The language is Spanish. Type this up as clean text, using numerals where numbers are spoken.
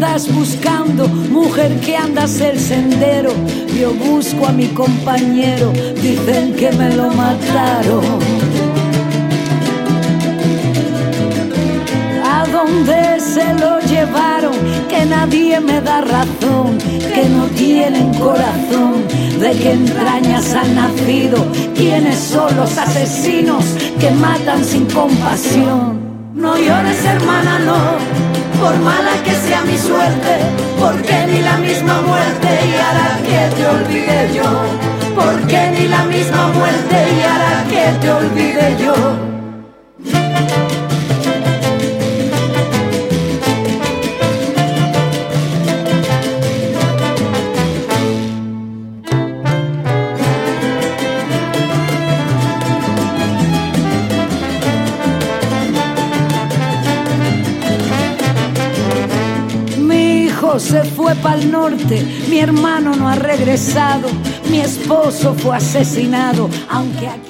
vas buscando, mujer que andas el sendero. Yo busco a mi compañero, dicen que me lo mataron. ¿A dónde se lo llevaron? Que nadie me da razón, que no tienen corazón. ¿De qué entrañas han nacido? ¿Quiénes son los asesinos que matan sin compasión? No llores, hermana, no, por mala que sea mi suerte, porque ni la misma muerte y hará que te olvide yo. Porque ni la misma muerte y hará que te olvide yo. Se fue pa'l norte, mi hermano no ha regresado, mi esposo fue asesinado, aunque aquí